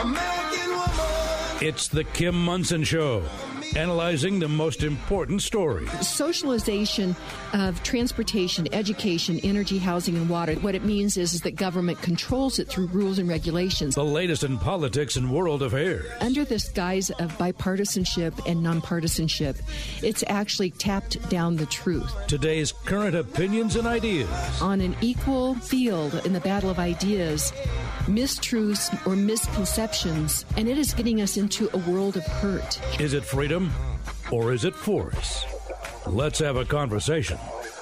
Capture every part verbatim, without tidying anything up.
American woman. It's the Kim Monson Show, analyzing the most important stories. Socialization of transportation, education, energy, housing, and water. What it means is, is that government controls it through rules and regulations. The latest in politics and world affairs. Under this guise of bipartisanship and nonpartisanship, it's actually tapped down the truth. Today's current opinions and ideas. On an equal field in the battle of ideas, mistruths or misconceptions, and it is getting us into a world of hurt. Is it freedom or is it force? Let's have a conversation.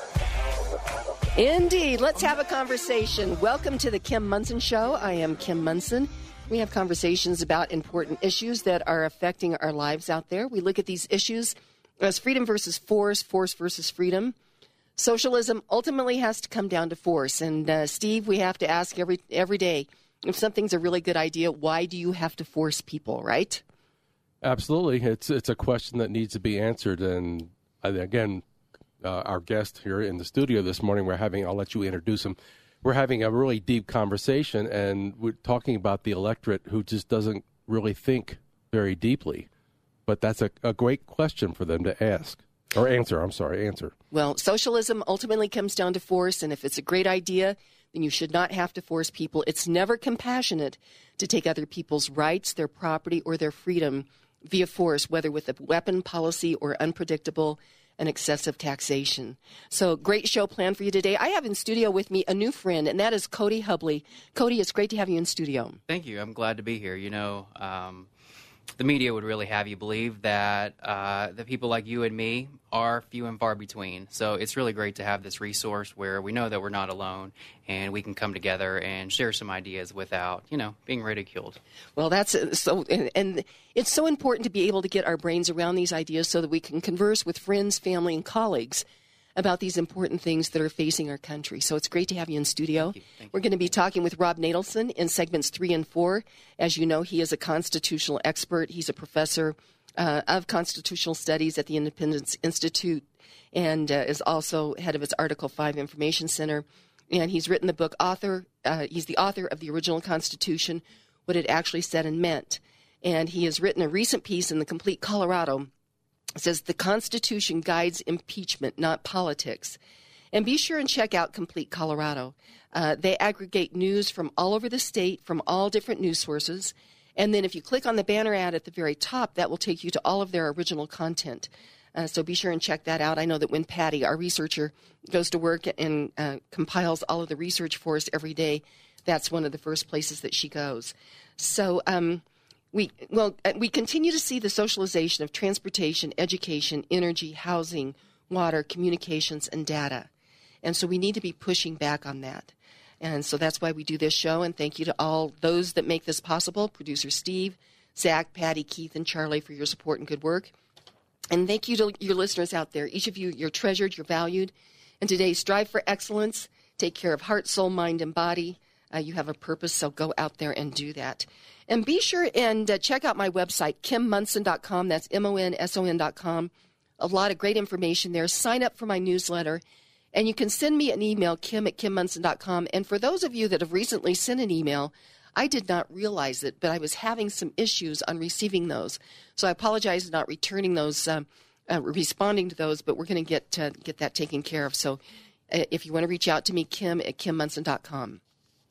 Indeed. Let's have a conversation. Welcome to the Kim Monson Show. I am Kim Monson. We have conversations about important issues that are affecting our lives out there. We look at these issues as freedom versus force, force versus freedom. Socialism ultimately has to come down to force. And, uh, Steve, we have to ask every every day, if something's a really good idea, why do you have to force people, right? Absolutely. It's it's a question that needs to be answered. And again, uh, our guest here in the studio this morning, we're having, I'll let you introduce him. We're having a really deep conversation, and we're talking about the electorate who just doesn't really think very deeply. But that's a, a great question for them to ask. Or answer, I'm sorry, answer. Well, socialism ultimately comes down to force, and if it's a great idea, then you should not have to force people. It's never compassionate to take other people's rights, their property, or their freedom via force, whether with a weapon policy or unpredictable and excessive taxation. So, great show planned for you today. I have in studio with me a new friend, and that is Cody Hubley. Cody, it's great to have you in studio. Thank you. I'm glad to be here. You know, um, the media would really have you believe that uh, the people like you and me are few and far between. So it's really great to have this resource where we know that we're not alone and we can come together and share some ideas without, you know, being ridiculed. Well, that's so, and, and it's so important to be able to get our brains around these ideas so that we can converse with friends, family, and colleagues about these important things that are facing our country. So it's great to have you in studio. Thank you. Thank you. We're going to be talking with Rob Natelson in segments three and four. As you know, he is a constitutional expert. He's a professor uh, of constitutional studies at the Independence Institute and uh, is also head of its Article five Information Center. And he's written the book, author. Uh, he's the author of the original Constitution, What It Actually Said and Meant. And he has written a recent piece in the Complete Colorado. It says, the Constitution guides impeachment, not politics. And be sure and check out Complete Colorado. Uh, they aggregate news from all over the state, from all different news sources. And then if you click on the banner ad at the very top, that will take you to all of their original content. Uh, so be sure and check that out. I know that when Patty, our researcher, goes to work and uh, compiles all of the research for us every day, that's one of the first places that she goes. So, um, We well, we continue to see the socialization of transportation, education, energy, housing, water, communications, and data. And so we need to be pushing back on that. And so that's why we do this show. And thank you to all those that make this possible, producer Steve, Zach, Patty, Keith, and Charlie for your support and good work. And thank you to your listeners out there. Each of you, you're treasured, you're valued. And today, strive for excellence. Take care of heart, soul, mind, and body. Uh, you have a purpose, so go out there and do that. And be sure and uh, check out my website, kim monson dot com. That's M O N S O N dot com. A lot of great information there. Sign up for my newsletter. And you can send me an email, kim at kim monson dot com. And for those of you that have recently sent an email, I did not realize it, but I was having some issues on receiving those. So I apologize for not returning those, um, uh, responding to those, but we're going to get uh, get that taken care of. So uh, if you want to reach out to me, kim at kim monson dot com.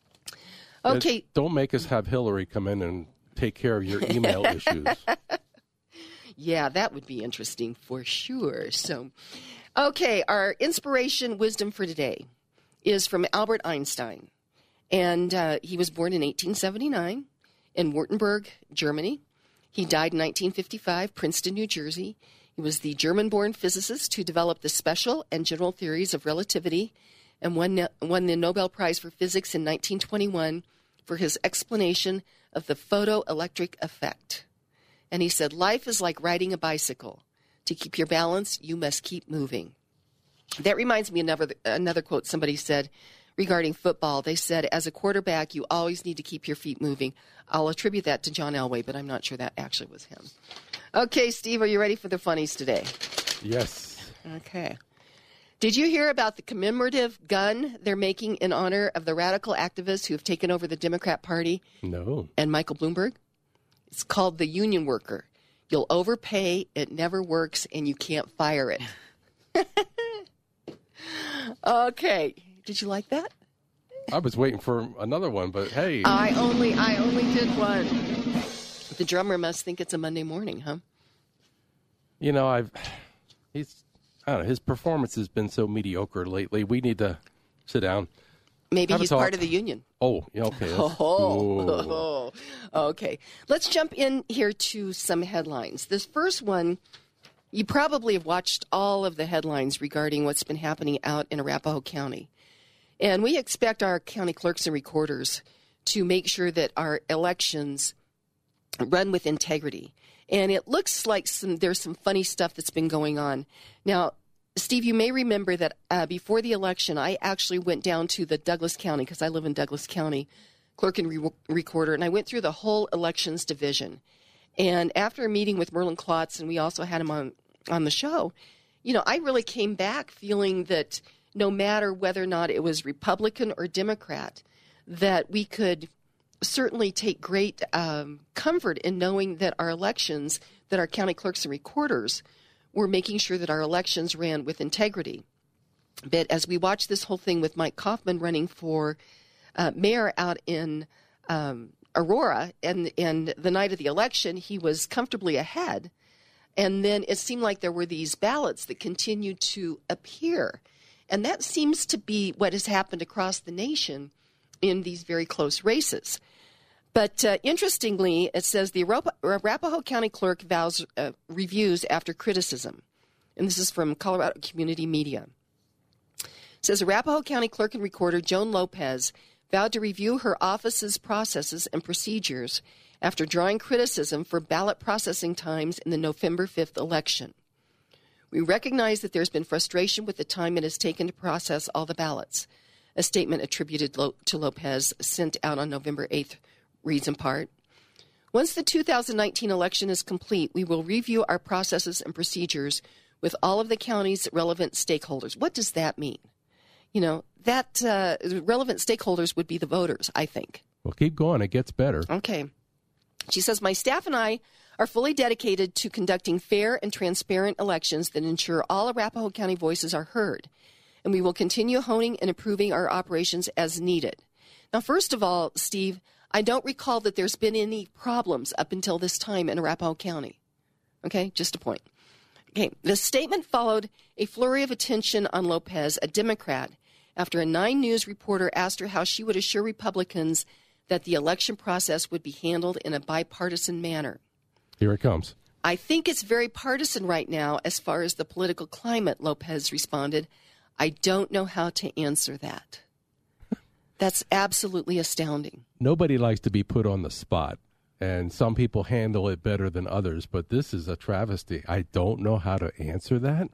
Okay. Don't make us have Hillary come in and take care of your email issues. Yeah, that would be interesting for sure. So, okay, our inspiration wisdom for today is from Albert Einstein. And uh, he was born in eighteen seventy-nine in Württemberg, Germany. He died in nineteen fifty-five, Princeton, New Jersey. He was the German-born physicist who developed the special and general theories of relativity and won, won the Nobel Prize for Physics in nineteen twenty-one for his explanation of the photoelectric effect. And he said, life is like riding a bicycle. To keep your balance, you must keep moving. That reminds me of another, another quote somebody said regarding football. They said, as a quarterback, you always need to keep your feet moving. I'll attribute that to John Elway, but I'm not sure that actually was him. Okay, Steve, are you ready for the funnies today? Yes. Okay. Did you hear about the commemorative gun they're making in honor of the radical activists who have taken over the Democrat Party? No. And Michael Bloomberg? It's called the union worker. You'll overpay, it never works, and you can't fire it. Okay. Did you like that? I was waiting for another one, but hey. I only I only did one. The drummer must think it's a Monday morning, huh? You know, I've he's I don't know, his performance has been so mediocre lately. We need to sit down. Maybe Have a he's talk. part of the union. Oh, yeah, okay. Oh, Oh. okay. Let's jump in here to some headlines. This first one, you probably have watched all of the headlines regarding what's been happening out in Arapahoe County. And we expect our county clerks and recorders to make sure that our elections run with integrity. And it looks like some there's some funny stuff that's been going on. Now, Steve, you may remember that uh, before the election, I actually went down to the Douglas County, because I live in Douglas County, clerk and re- recorder, and I went through the whole elections division. And after a meeting with Merlin Klotz, and we also had him on, on the show, you know, I really came back feeling that no matter whether or not it was Republican or Democrat, that we could certainly take great um, comfort in knowing that our elections, that our county clerks and recorders were making sure that our elections ran with integrity. But as we watch this whole thing with Mike Kaufman running for uh, mayor out in um, Aurora, and, and the night of the election, he was comfortably ahead. And then it seemed like there were these ballots that continued to appear. And that seems to be what has happened across the nation in these very close races. But uh, interestingly, it says the Arap- Arapahoe County Clerk vows uh, reviews after criticism. And this is from Colorado Community Media. It says Arapahoe County Clerk and Recorder Joan Lopez vowed to review her office's processes and procedures after drawing criticism for ballot processing times in the November fifth election. We recognize that there's been frustration with the time it has taken to process all the ballots. A statement attributed lo- to Lopez sent out on November eighth reads in part, once the two thousand nineteen election is complete, we will review our processes and procedures with all of the county's relevant stakeholders. What does that mean? You know, that uh, relevant stakeholders would be the voters, I think. Well, keep going. It gets better. Okay. She says, my staff and I are fully dedicated to conducting fair and transparent elections that ensure all Arapahoe County voices are heard, and we will continue honing and improving our operations as needed. Now, first of all, Steve, I don't recall that there's been any problems up until this time in Arapahoe County. Okay, just a point. Okay, the statement followed a flurry of attention on Lopez, a Democrat, after a Nine News reporter asked her how she would assure Republicans that the election process would be handled in a bipartisan manner. Here it comes. I think it's very partisan right now as far as the political climate, Lopez responded. I don't know how to answer that. That's absolutely astounding. Nobody likes to be put on the spot, and some people handle it better than others, but this is a travesty. I don't know how to answer that.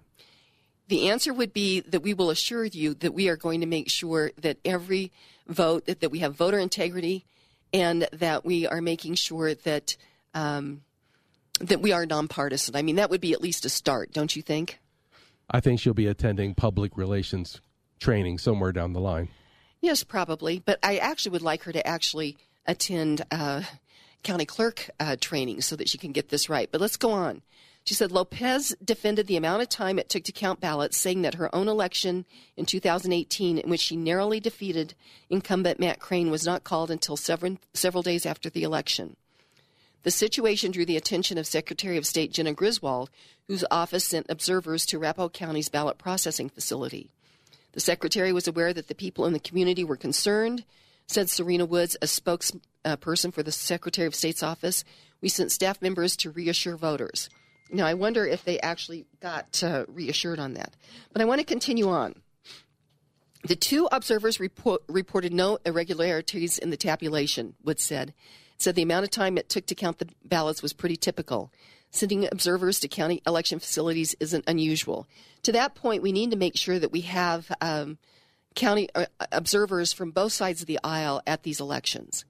The answer would be that we will assure you that we are going to make sure that every vote, that, that we have voter integrity, and that we are making sure that um, that we are nonpartisan. I mean, that would be at least a start, don't you think? I think she'll be attending public relations training somewhere down the line. Yes, probably. But I actually would like her to actually attend uh, county clerk uh, training so that she can get this right. But let's go on. She said Lopez defended the amount of time it took to count ballots, saying that her own election in two thousand eighteen, in which she narrowly defeated incumbent Matt Crane, was not called until several, several days after the election. The situation drew the attention of Secretary of State Jenna Griswold, whose office sent observers to Arapahoe County's ballot processing facility. The secretary was aware that the people in the community were concerned, said Serena Woods, a spokesperson for the Secretary of State's office. We sent staff members to reassure voters. Now, I wonder if they actually got uh, reassured on that. But I want to continue on. The two observers report, reported no irregularities in the tabulation, Woods said. Said the amount of time it took to count the ballots was pretty typical. Sending observers to county election facilities isn't unusual. To that point, we need to make sure that we have um, county uh, observers from both sides of the aisle at these elections.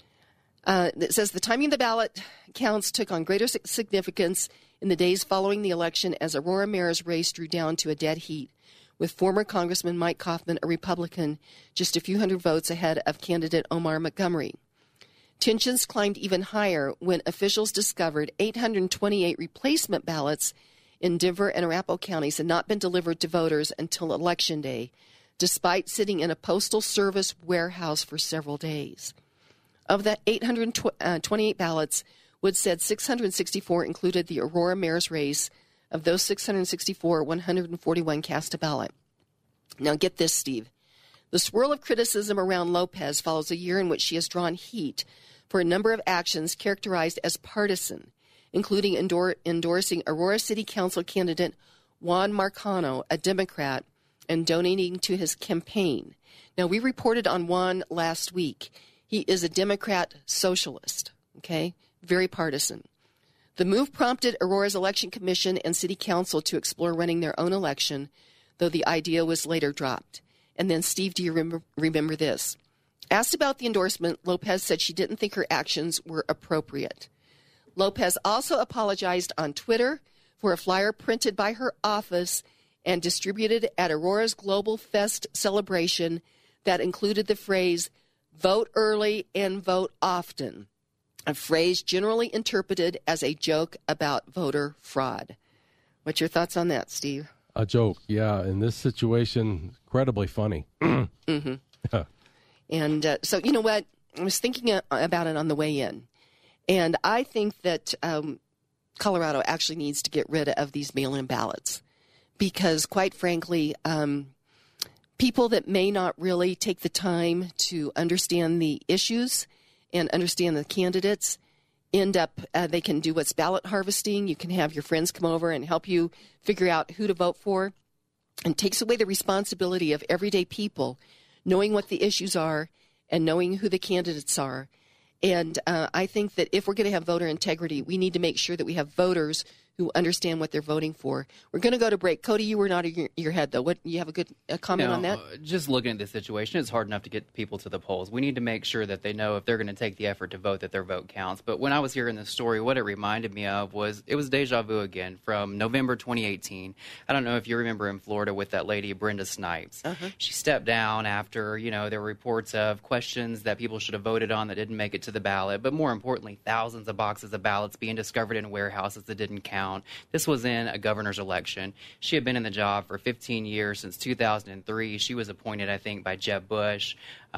Uh, it says the timing of the ballot counts took on greater significance in the days following the election as Aurora mayor's race drew down to a dead heat, with former Congressman Mike Kaufman, a Republican, just a few hundred votes ahead of candidate Omar Montgomery. Tensions climbed even higher when officials discovered eight hundred twenty-eight replacement ballots in Denver and Arapahoe counties had not been delivered to voters until Election Day, despite sitting in a Postal Service warehouse for several days. Of the eight hundred twenty-eight ballots, Wood said six hundred sixty-four included the Aurora mayor's race. Of those six hundred sixty-four, one hundred forty-one cast a ballot. Now get this, Steve. The swirl of criticism around Lopez follows a year in which she has drawn heat for a number of actions characterized as partisan, including endor- endorsing Aurora City Council candidate Juan Marcano, a Democrat, and donating to his campaign. Now, we reported on Juan last week. He is a Democrat socialist, okay, very partisan. The move prompted Aurora's Election Commission and City Council to explore running their own election, though the idea was later dropped. And then, Steve, do you remember, remember this? Asked about the endorsement, Lopez said she didn't think her actions were appropriate. Lopez also apologized on Twitter for a flyer printed by her office and distributed at Aurora's Global Fest celebration that included the phrase, "Vote early and vote often," a phrase generally interpreted as a joke about voter fraud. What's your thoughts on that, Steve? A joke, yeah. In this situation, incredibly funny. mm-hmm. And uh, so, you know what? I was thinking about it on the way in. And I think that um, Colorado actually needs to get rid of these mail-in ballots because, quite frankly, um, people that may not really take the time to understand the issues and understand the candidates end up, uh, they can do what's ballot harvesting. You can have your friends come over and help you figure out who to vote for, and takes away the responsibility of everyday people knowing what the issues are and knowing who the candidates are. And uh, I think that if we're going to have voter integrity, we need to make sure that we have voters who understand what they're voting for. We're going to go to break. Cody, you were nodding your, your head, though. What, you have a good a comment you know, on that? Uh, just looking at this situation, it's hard enough to get people to the polls. We need to make sure that they know if they're going to take the effort to vote, that their vote counts. But when I was hearing this story, what it reminded me of was, it was deja vu again from November twenty eighteen. I don't know if you remember in Florida with that lady, Brenda Snipes. Uh-huh. She stepped down after, you know, there were reports of questions that people should have voted on that didn't make it to the ballot. But more importantly, thousands of boxes of ballots being discovered in warehouses that didn't count. This was in a governor's election. She had been in the job for fifteen years, since two thousand three. She was appointed, I think, by Jeb Bush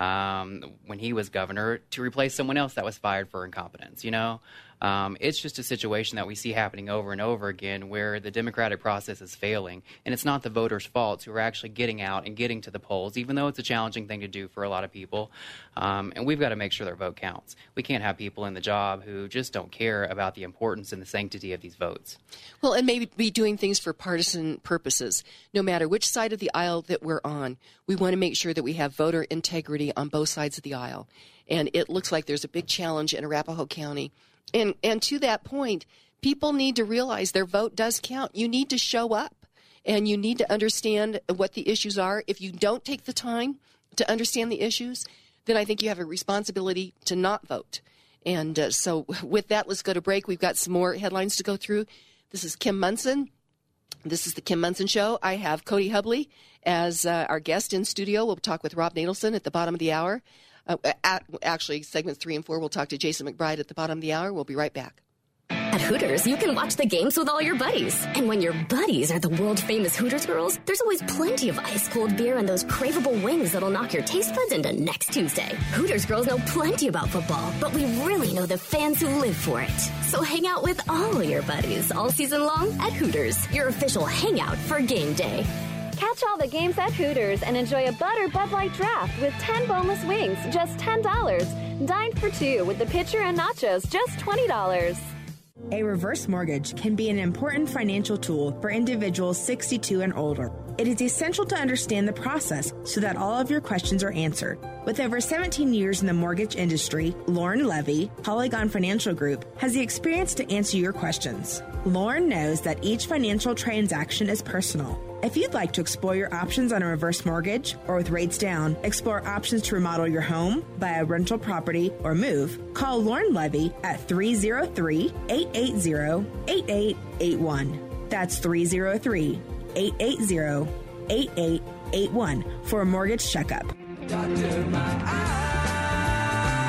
um, when he was governor to replace someone else that was fired for incompetence, you know? Um, it's just a situation that we see happening over and over again where the democratic process is failing, and it's not the voters' fault who are actually getting out and getting to the polls, even though it's a challenging thing to do for a lot of people. Um, and we've got to make sure their vote counts. We can't have people in the job who just don't care about the importance and the sanctity of these votes. Well, and maybe be doing things for partisan purposes. No matter which side of the aisle that we're on, we want to make sure that we have voter integrity on both sides of the aisle. And it looks like there's a big challenge in Arapahoe County. And and to that point, people need to realize their vote does count. You need to show up, and you need to understand what the issues are. If you don't take the time to understand the issues, then I think you have a responsibility to not vote. And uh, so with that, let's go to break. We've got some more headlines to go through. This is Kim Monson. This is the Kim Monson Show. I have Cody Hubley as uh, our guest in studio. We'll talk with Rob Nadelson at the bottom of the hour. Uh, at, actually, segments three and four, we'll talk to Jason McBride at the bottom of the hour. We'll be right back. At Hooters, you can watch the games with all your buddies. And when your buddies are the world-famous Hooters girls, there's always plenty of ice-cold beer and those craveable wings that'll knock your taste buds into next Tuesday. Hooters girls know plenty about football, but we really know the fans who live for it. So hang out with all your buddies all season long at Hooters, your official hangout for game day. Catch all the games at Hooters and enjoy a Butter Bud Light draft with ten boneless wings, just ten dollars. Dine for two with the pitcher and nachos, just twenty dollars. A reverse mortgage can be an important financial tool for individuals sixty-two and older. It is essential to understand the process so that all of your questions are answered. With over seventeen years in the mortgage industry, Lauren Levy, Polygon Financial Group, has the experience to answer your questions. Lauren knows that each financial transaction is personal. If you'd like to explore your options on a reverse mortgage, or with rates down, explore options to remodel your home, buy a rental property, or move, call Lauren Levy at three oh three, eight eight zero, eight eight eight one. That's three oh three, eight eight zero, eight eight eight one for a mortgage checkup. Doctor, my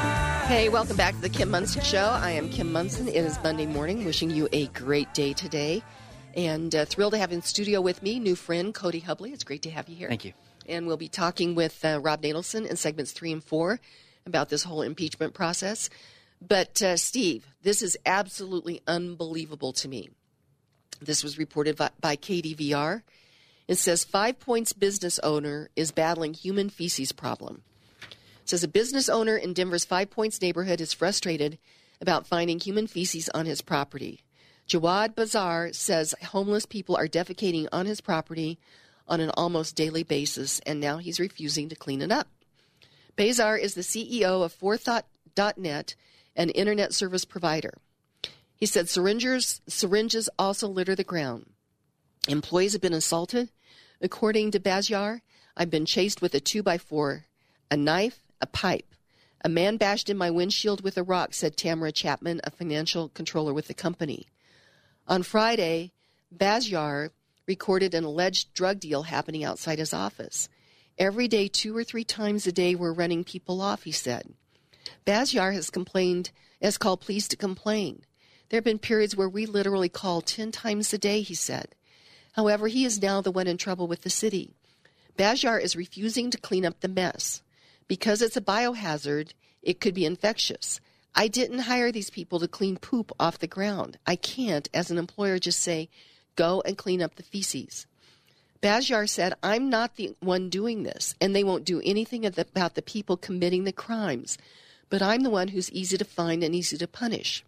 Hey, welcome back to the Kim Munson Show. I am Kim Munson. It is Monday morning. Wishing you a great day today. And uh, thrilled to have in studio with me, new friend Cody Hubley. It's great to have you here. Thank you. And we'll be talking with uh, Rob Natelson in segments three and four about this whole impeachment process. But, uh, Steve, this is absolutely unbelievable to me. This was reported by, by K D V R. It says Five Points business owner is battling human feces problem. It says a business owner in Denver's Five Points neighborhood is frustrated about finding human feces on his property. Jawad Bazar says homeless people are defecating on his property on an almost daily basis, and now he's refusing to clean it up. Bazar is the C E O of Forethought dot net, an internet service provider. He said syringes, syringes also litter the ground. Employees have been assaulted. According to Bazar, I've been chased with a two by four, a knife, a pipe. A man bashed in my windshield with a rock, said Tamara Chapman, a financial controller with the company. On Friday, Bazar recorded an alleged drug deal happening outside his office. Every day, two or three times a day, we're running people off, he said. Bazar has complained, has called police to complain. There have been periods where we literally call ten times a day, he said. However, he is now the one in trouble with the city. Bazar is refusing to clean up the mess. Because it's a biohazard, it could be infectious. I didn't hire these people to clean poop off the ground. I can't, as an employer, just say, go and clean up the feces. Bazar said, I'm not the one doing this, and they won't do anything about the people committing the crimes. But I'm the one who's easy to find and easy to punish.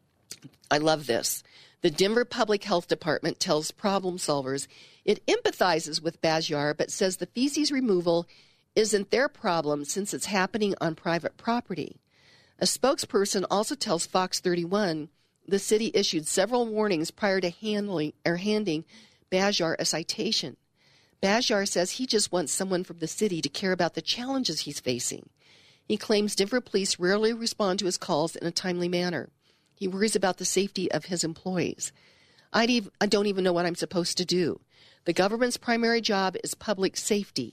I love this. The Denver Public Health Department tells problem solvers it empathizes with Bazar, but says the feces removal isn't their problem since it's happening on private property. A spokesperson also tells Fox thirty-one the city issued several warnings prior to handling or handing Bazar a citation. Bazar says he just wants someone from the city to care about the challenges he's facing. He claims Denver police rarely respond to his calls in a timely manner. He worries about the safety of his employees. I don't even know what I'm supposed to do. The government's primary job is public safety.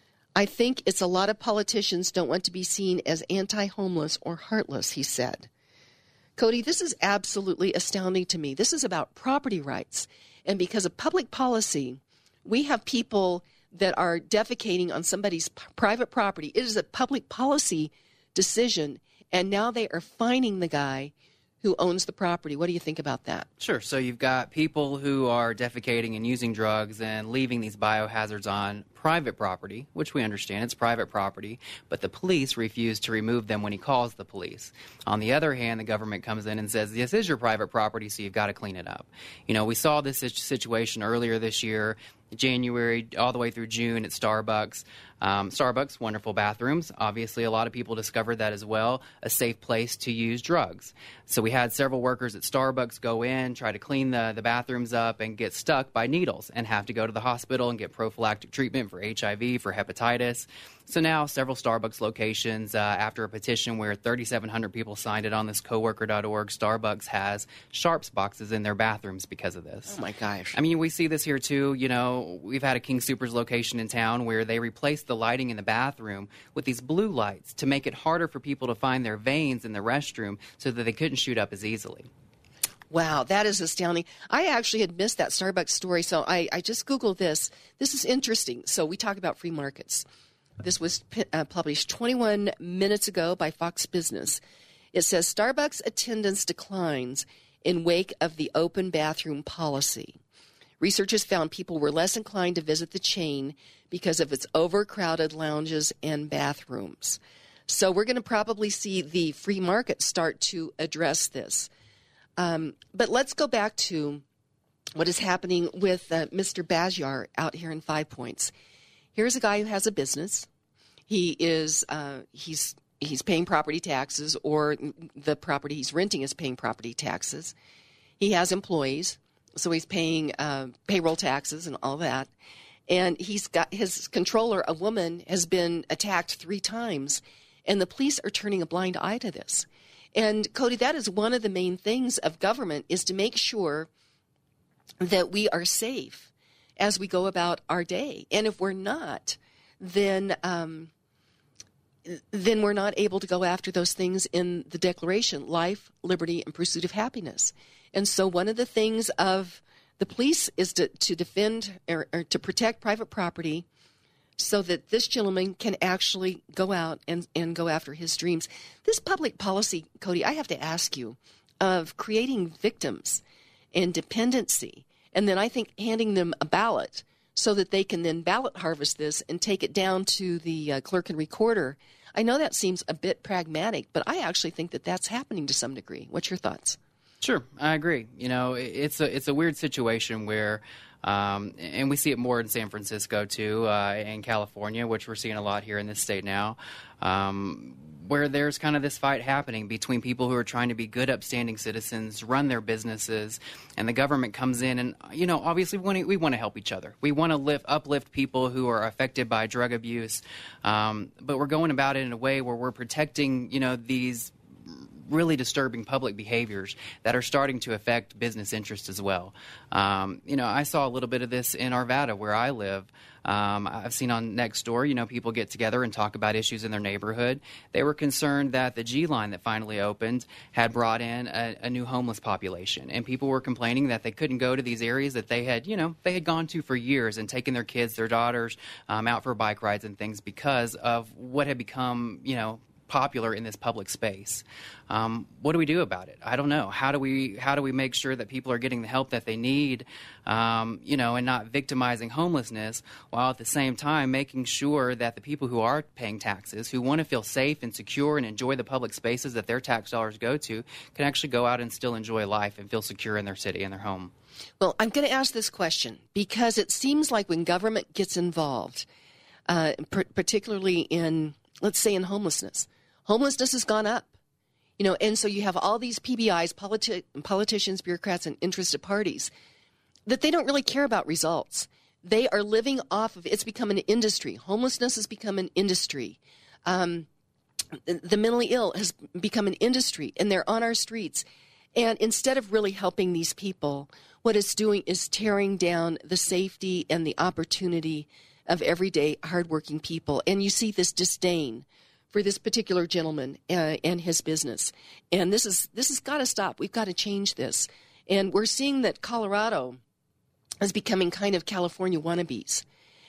I think it's a lot of politicians don't want to be seen as anti-homeless or heartless, he said. Cody, this is absolutely astounding to me. This is about property rights. And because of public policy, we have people that are defecating on somebody's p- private property. It is a public policy decision, and now they are fining the guy who owns the property. What do you think about that? Sure. So you've got people who are defecating and using drugs and leaving these biohazards on private property, which we understand it's private property, but the police refuse to remove them when he calls the police. On the other hand, the government comes in and says, this is your private property, so you've got to clean it up. You know, we saw this situation earlier this year, January all the way through June at Starbucks. Um, Starbucks, wonderful bathrooms. Obviously, a lot of people discovered that as well, a safe place to use drugs. So we had several workers at Starbucks go in, try to clean the, the bathrooms up, and get stuck by needles and have to go to the hospital and get prophylactic treatment for H I V, for hepatitis. So now several Starbucks locations, uh, after a petition where thirty-seven hundred people signed it on this coworker dot org, Starbucks has Sharps boxes in their bathrooms because of this. Oh, my gosh. I mean, we see this here, too. You know, we've had a King Soopers location in town where they replaced the lighting in the bathroom with these blue lights to make it harder for people to find their veins in the restroom so that they couldn't shoot up as easily. Wow, that is astounding. I actually had missed that Starbucks story, so I, I just Googled this. This is interesting. So we talk about free markets. This was uh, published twenty-one minutes ago by Fox Business. It says Starbucks attendance declines in wake of the open bathroom policy. Researchers found people were less inclined to visit the chain because of its overcrowded lounges and bathrooms. So we're going to probably see the free market start to address this. Um, but let's go back to what is happening with uh, Mister Bazar out here in Five Points. Here's a guy who has a business. He is uh, he's he's paying property taxes, or the property he's renting is paying property taxes. He has employees, so he's paying uh, payroll taxes and all that. And he's got his controller, a woman, has been attacked three times, and the police are turning a blind eye to this. And Cody, that is one of the main things of government, is to make sure that we are safe as we go about our day. And if we're not, then um, then we're not able to go after those things in the Declaration: life, liberty, and pursuit of happiness. And so one of the things of the police is to, to defend or, or to protect private property so that this gentleman can actually go out and, and go after his dreams. This public policy, Cody, I have to ask you, of creating victims and dependency, and then I think handing them a ballot so that they can then ballot harvest this and take it down to the uh, clerk and recorder. I know that seems a bit pragmatic, but I actually think that that's happening to some degree. What's your thoughts? Sure, I agree. You know, it's a it's a weird situation where, um, and we see it more in San Francisco too, uh, in California, which we're seeing a lot here in this state now, um, where there's kind of this fight happening between people who are trying to be good, upstanding citizens, run their businesses, and the government comes in and, you know, obviously we want to, we want to help each other. We want to lift, uplift people who are affected by drug abuse, um, but we're going about it in a way where we're protecting, you know, these really disturbing public behaviors that are starting to affect business interests as well. Um, you know, I saw a little bit of this in Arvada, where I live. Um, I've seen on Nextdoor, you know, people get together and talk about issues in their neighborhood. They were concerned that the G line that finally opened had brought in a, a new homeless population, and people were complaining that they couldn't go to these areas that they had, you know, they had gone to for years and taken their kids, their daughters, um, out for bike rides and things because of what had become, you know, popular in this public space. Um, what do we do about it? I don't know. How do we how do we make sure that people are getting the help that they need, um, you know, and not victimizing homelessness, while at the same time making sure that the people who are paying taxes, who want to feel safe and secure and enjoy the public spaces that their tax dollars go to, can actually go out and still enjoy life and feel secure in their city and their home? Well, I'm going to ask this question because it seems like when government gets involved, uh, per- particularly in, let's say, in homelessness, homelessness has gone up, you know, and so you have all these P B Is, politi- politicians, bureaucrats, and interested parties that they don't really care about results. They are living off of, it's become an industry. Homelessness has become an industry. Um, the mentally ill has become an industry, and they're on our streets. And instead of really helping these people, what it's doing is tearing down the safety and the opportunity of everyday hardworking people. And you see this disdain for this particular gentleman uh, and his business. And this is this has got to stop. We've got to change this. And we're seeing that Colorado is becoming kind of California wannabes.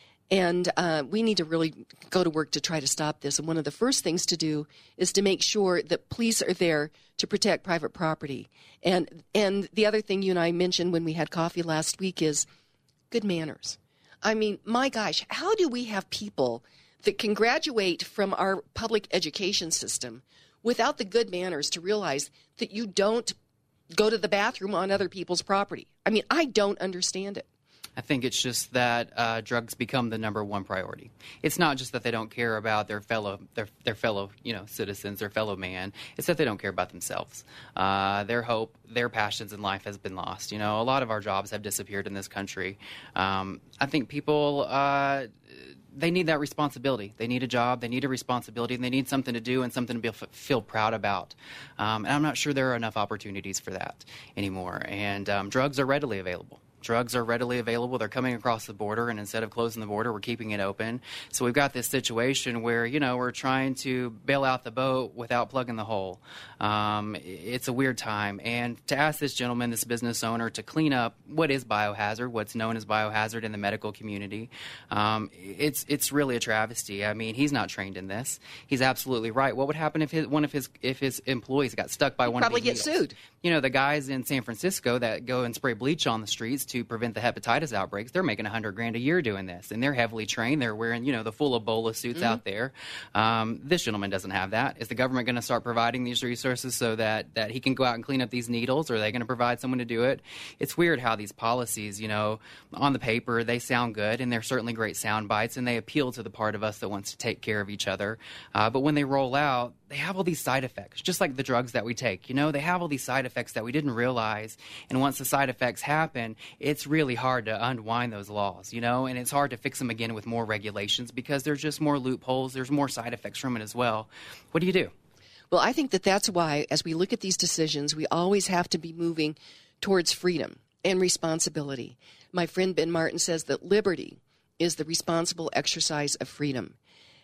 And uh, we need to really go to work to try to stop this. And one of the first things to do is to make sure that police are there to protect private property. And and the other thing you and I mentioned when we had coffee last week is good manners. I mean, my gosh, how do we have people that can graduate from our public education system without the good manners to realize that you don't go to the bathroom on other people's property? I mean, I don't understand it. I think it's just that uh, drugs become the number one priority. It's not just that they don't care about their fellow their their fellow you know citizens, their fellow man. It's that they don't care about themselves. Uh, their hope, their passions in life has been lost. You know, a lot of our jobs have disappeared in this country. Um, I think people. Uh, They need that responsibility. They need a job. They need a responsibility, and they need something to do and something to be, feel proud about. Um, and I'm not sure there are enough opportunities for that anymore. And um, drugs are readily available. Drugs are readily available. They're coming across the border, and instead of closing the border, we're keeping it open. So we've got this situation where, you know, we're trying to bail out the boat without plugging the hole. Um, it's a weird time. And to ask this gentleman, this business owner, to clean up what is biohazard, what's known as biohazard in the medical community, um, it's it's really a travesty. I mean, he's not trained in this. He's absolutely right. What would happen if his, one of his if his employees got stuck by He'd one of these probably get needles? sued. You know, the guys in San Francisco that go and spray bleach on the streets to prevent the hepatitis outbreaks, they're making a hundred grand a year doing this, and they're heavily trained. They're wearing, you know, the full Ebola suits mm-hmm. out there. Um, this gentleman doesn't have that. Is the government going to start providing these resources so that, that he can go out and clean up these needles, or are they going to provide someone to do it? It's weird how these policies, you know, on the paper, they sound good, and they're certainly great sound bites, and they appeal to the part of us that wants to take care of each other. Uh, but when they roll out, they have all these side effects, just like the drugs that we take. You know, they have all these side effects that we didn't realize. And once the side effects happen, it's really hard to unwind those laws, you know, and it's hard to fix them again with more regulations because there's just more loopholes. There's more side effects from it as well. What do you do? Well, I think that that's why, as we look at these decisions, we always have to be moving towards freedom and responsibility. My friend Ben Martin says that liberty is the responsible exercise of freedom.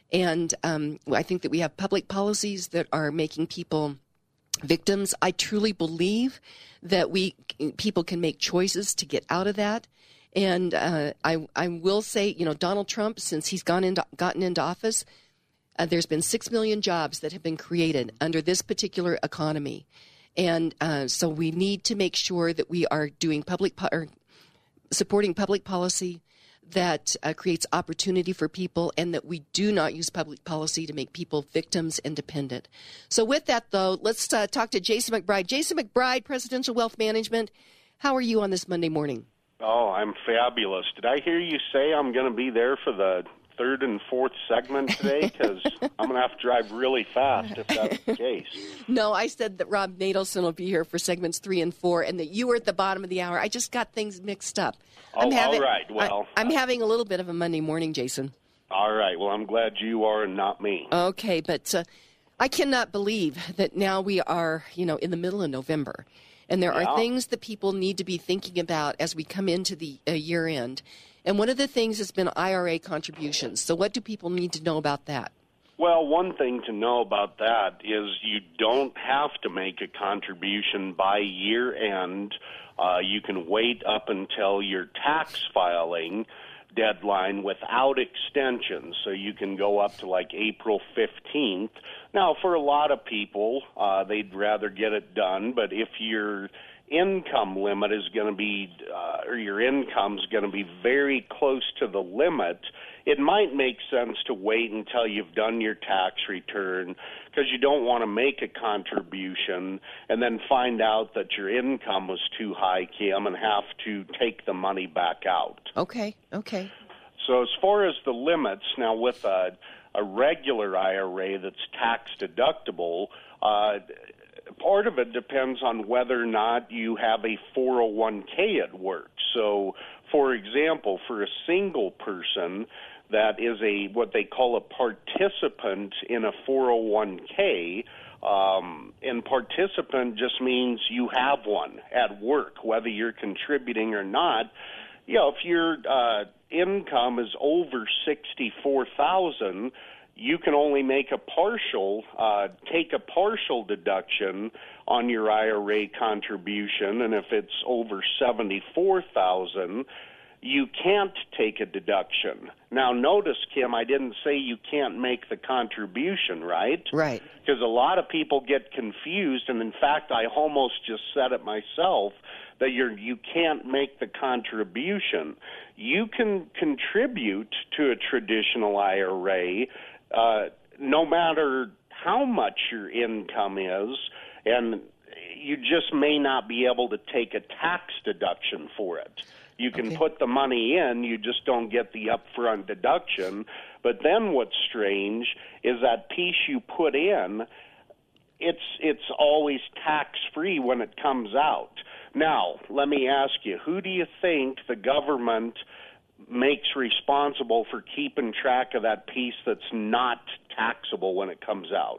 And um, I think that we have public policies that are making people victims. I truly believe that we people can make choices to get out of that. And uh, I I will say, you know, Donald Trump, since he's gone into gotten into office, uh, there's been six million jobs that have been created under this particular economy. And uh, so we need to make sure that we are doing public po- or supporting public policy that uh, creates opportunity for people, and that we do not use public policy to make people victims and dependent. So with that, though, let's uh, talk to Jason McBride. Jason McBride, Presidential Wealth Management. How are you on this Monday morning? Oh, I'm fabulous. Did I hear you say I'm going to be there for the third and fourth segment today? Because I'm going to have to drive really fast if that's the case. No, I said that Rob Natelson will be here for segments three and four, and that you were at the bottom of the hour. I just got things mixed up. Oh, I'm having, all right. Well, I, I'm having a little bit of a Monday morning, Jason. All right. Well, I'm glad you are and not me. Okay, but uh, I cannot believe that now we are, you know, in the middle of November. And there Yeah. are things that people need to be thinking about as we come into the uh, year end. And one of the things has been I R A contributions. So what do people need to know about that? Well, one thing to know about that is you don't have to make a contribution by year end. Uh, you can wait up until your tax filing deadline without extension. So you can go up to like April fifteenth. Now, for a lot of people, uh, they'd rather get it done. But if your income limit is going to be, uh, or your income is going to be very close to the limit, it might make sense to wait until you've done your tax return, because you don't want to make a contribution and then find out that your income was too high, Kim, and have to take the money back out. Okay, okay. So as far as the limits, now with a, a regular I R A that's tax deductible, uh, part of it depends on whether or not you have a four oh one k at work. So, for example, for a single person that is a what they call a participant in a four oh one k, um, and participant just means you have one at work, whether you're contributing or not. You know, if your uh, income is over sixty-four thousand dollars, you can only make a partial, uh, take a partial deduction on your I R A contribution, and if it's over seventy-four thousand dollars, you can't take a deduction. Now, notice, Kim, I didn't say you can't make the contribution, right? Right. Because a lot of people get confused, and in fact, I almost just said it myself, that you're, you can't make the contribution. You can contribute to a traditional I R A uh, no matter how much your income is, and you just may not be able to take a tax deduction for it. You can Okay. put the money in, you just don't get the upfront deduction. But then what's strange is that piece you put in, it's it's always tax-free when it comes out. Now, let me ask you, who do you think the government makes responsible for keeping track of that piece that's not taxable when it comes out?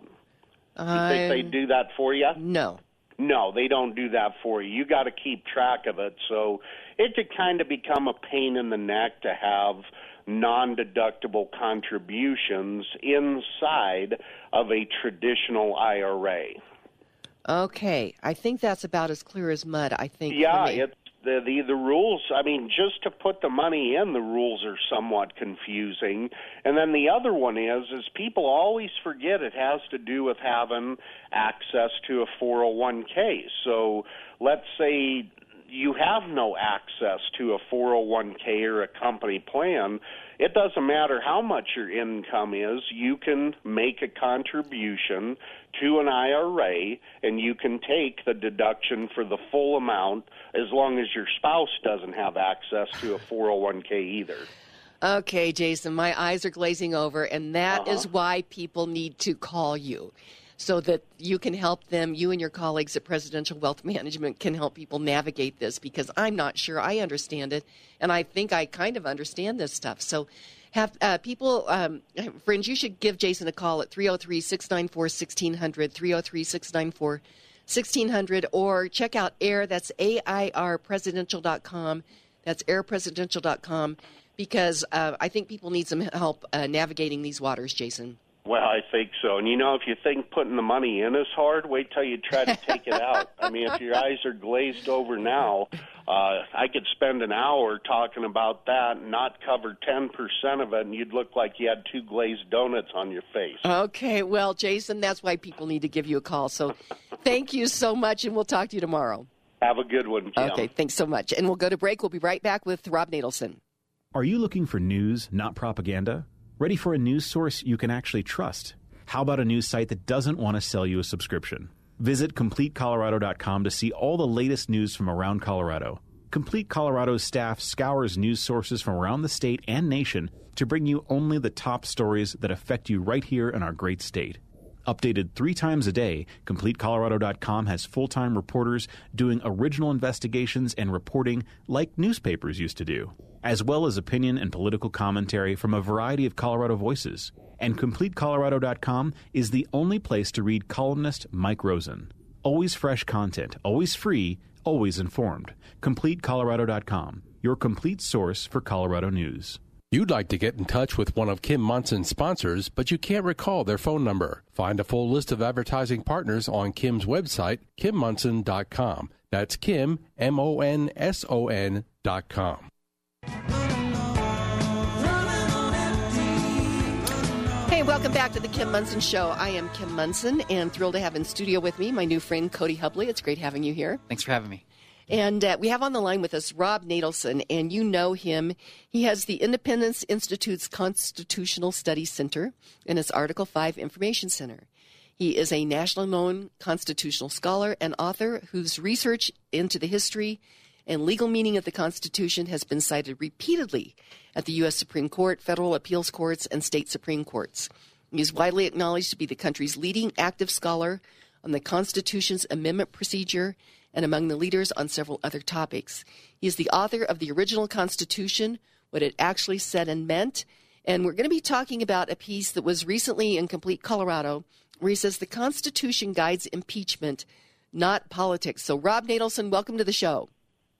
You think they do that for you? No. No, they don't do that for you. You got to keep track of it. So it could kind of become a pain in the neck to have non-deductible contributions inside of a traditional I R A. Okay. I think that's about as clear as mud, I think. for Yeah, me. it's the, the the rules. I mean, just to put the money in, the rules are somewhat confusing. And then the other one is, is people always forget it has to do with having access to a four oh one k. So let's say you have no access to a four oh one k or a company plan. It doesn't matter how much your income is, you can make a contribution to an I R A, and you can take the deduction for the full amount as long as your spouse doesn't have access to a four oh one k either. Okay, Jason, my eyes are glazing over, and that Uh-huh. is why people need to call you, so that you can help them, you and your colleagues at Presidential Wealth Management can help people navigate this, because I'm not sure I understand it, and I think I kind of understand this stuff. So have uh, people, um, friends, you should give Jason a call at three oh three, six nine four, one six zero zero, three oh three, six nine four, one six zero zero, or check out AIR, that's A I R presidential dot com. That's air presidential dot com. because uh, I think people need some help uh, navigating these waters, Jason. Well, I think so. And, you know, if you think putting the money in is hard, wait till you try to take it out. I mean, if your eyes are glazed over now, uh, I could spend an hour talking about that and not cover ten percent of it, and you'd look like you had two glazed donuts on your face. Okay, well, Jason, that's why people need to give you a call. So thank you so much, and we'll talk to you tomorrow. Have a good one, Kim. Okay, thanks so much. And we'll go to break. We'll be right back with Rob Natelson. Are you looking for news, not propaganda? Ready for a news source you can actually trust? How about a news site that doesn't want to sell you a subscription? Visit complete colorado dot com to see all the latest news from around Colorado. Complete Colorado's staff scours news sources from around the state and nation to bring you only the top stories that affect you right here in our great state. Updated three times a day, complete colorado dot com has full-time reporters doing original investigations and reporting like newspapers used to do, as well as opinion and political commentary from a variety of Colorado voices. And complete colorado dot com is the only place to read columnist Mike Rosen. Always fresh content, always free, always informed. complete colorado dot com, your complete source for Colorado news. You'd like to get in touch with one of Kim Munson's sponsors, but you can't recall their phone number. Find a full list of advertising partners on Kim's website, kim munson dot com. That's Kim, M O N S O N dot com. Hey, welcome back to the Kim Munson Show. I am Kim Munson, and thrilled to have in studio with me my new friend, Cody Hubley. It's great having you here. Thanks for having me. And uh, we have on the line with us Rob Natelson, and you know him. He has the Independence Institute's Constitutional Studies Center and its Article five Information Center. He is a nationally known constitutional scholar and author whose research into the history and legal meaning of the Constitution has been cited repeatedly at the U S Supreme Court, federal appeals courts, and state Supreme Courts. He is widely acknowledged to be the country's leading active scholar on the Constitution's amendment procedure and among the leaders on several other topics. He is the author of the original Constitution, what it actually said and meant. And we're going to be talking about a piece that was recently in Complete Colorado, where he says the Constitution guides impeachment, not politics. So, Rob Natelson, welcome to the show.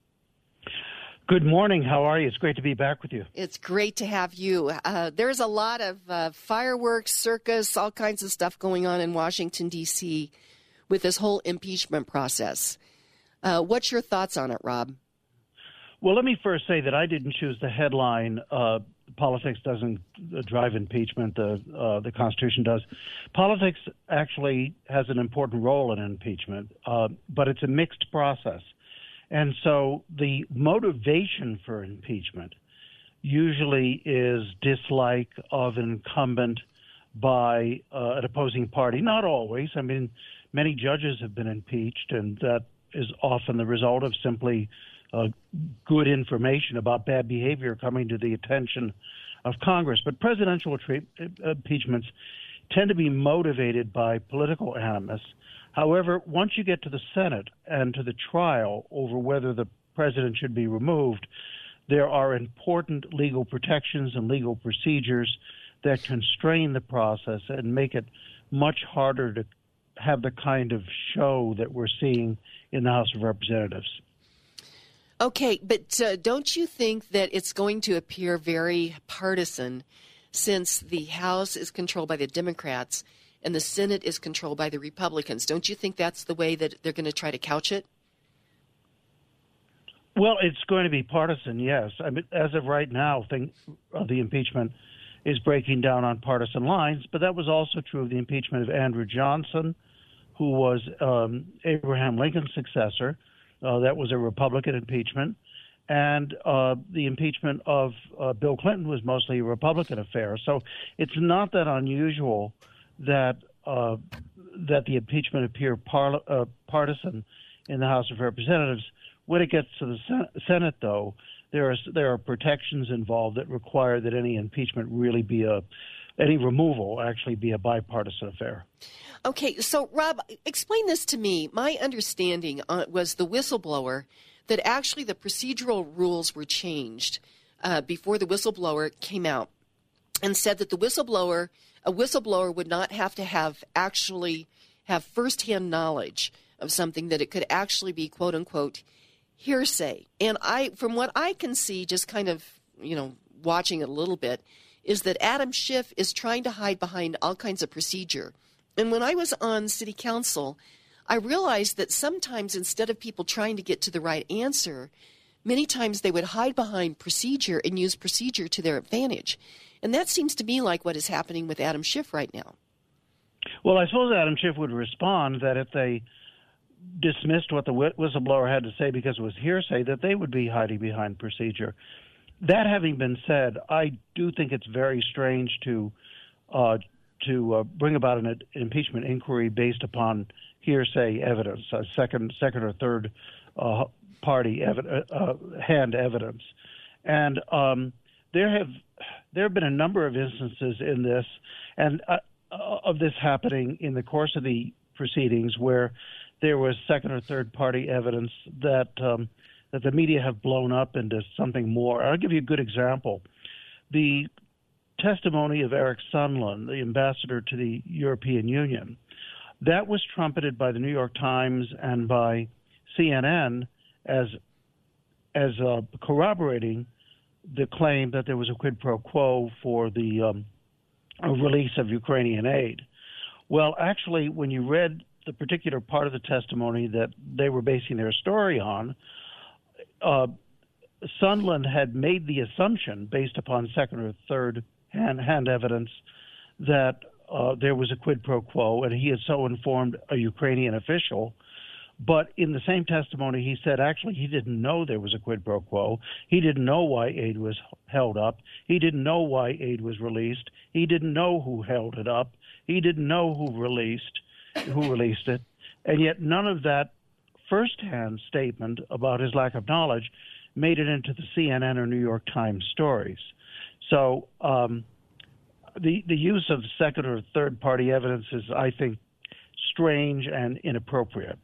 Good morning. How are you? It's great to be back with you. It's great to have you. Uh, there's a lot of uh, fireworks, circus, all kinds of stuff going on in Washington, D C with this whole impeachment process. Uh, what's your thoughts on it, Rob? Well, let me first say that I didn't choose the headline, uh, politics doesn't drive impeachment, the, uh, the Constitution does. Politics actually has an important role in impeachment, uh, but it's a mixed process. And so the motivation for impeachment usually is dislike of an incumbent by uh, an opposing party. Not always. I mean, many judges have been impeached, and that is often the result of simply uh, good information about bad behavior coming to the attention of Congress. But presidential tre- impeachments tend to be motivated by political animus. However, once you get to the Senate and to the trial over whether the president should be removed, there are important legal protections and legal procedures that constrain the process and make it much harder to have the kind of show that we're seeing in the House of Representatives. Okay, but uh, don't you think that it's going to appear very partisan since the House is controlled by the Democrats and the Senate is controlled by the Republicans? Don't you think that's the way that they're going to try to couch it? Well, it's going to be partisan, yes. I mean, as of right now, think, uh, the impeachment is breaking down on partisan lines, but that was also true of the impeachment of Andrew Johnson, who was um, Abraham Lincoln's successor. Uh, that was a Republican impeachment. And uh, the impeachment of uh, Bill Clinton was mostly a Republican affair. So it's not that unusual that uh, that the impeachment appear par- uh, partisan in the House of Representatives. When it gets to the Sen- Senate, though, there are there are protections involved that require that any impeachment really be a any removal actually be a bipartisan affair. Okay, so Rob, explain this to me. My understanding uh, was the whistleblower that actually the procedural rules were changed uh, before the whistleblower came out and said that the whistleblower, a whistleblower would not have to have actually have firsthand knowledge of something, that it could actually be, quote unquote, hearsay. And I, from what I can see, just kind of, you know, watching it a little bit, is that Adam Schiff is trying to hide behind all kinds of procedure. And when I was on city council, I realized that sometimes instead of people trying to get to the right answer, many times they would hide behind procedure and use procedure to their advantage. And that seems to me like what is happening with Adam Schiff right now. Well, I suppose Adam Schiff would respond that if they dismissed what the whistleblower had to say because it was hearsay, that they would be hiding behind procedure. That having been said, I do think it's very strange to uh, to uh, bring about an, an impeachment inquiry based upon hearsay evidence, uh, second, second or third uh, party evi- uh, hand evidence, and um, there have there have been a number of instances in this, and uh, of this happening in the course of the proceedings where there was second or third party evidence that um, that the media have blown up into something more. I'll give you a good example. The testimony of Eric Sundlund, the ambassador to the European Union, that was trumpeted by the New York Times and by C N N as as uh, corroborating the claim that there was a quid pro quo for the um, release of Ukrainian aid. Well, actually, when you read the particular part of the testimony that they were basing their story on, uh, Sundlund had made the assumption, based upon second or third hand, hand evidence, that uh, there was a quid pro quo, and he had so informed a Ukrainian official. But in the same testimony, he said actually he didn't know there was a quid pro quo. He didn't know why aid was held up. He didn't know why aid was released. He didn't know who held it up. He didn't know who released who released it. And yet none of that firsthand statement about his lack of knowledge made it into the C N N or New York Times stories. So um, the the use of second or third party evidence is, I think, strange and inappropriate.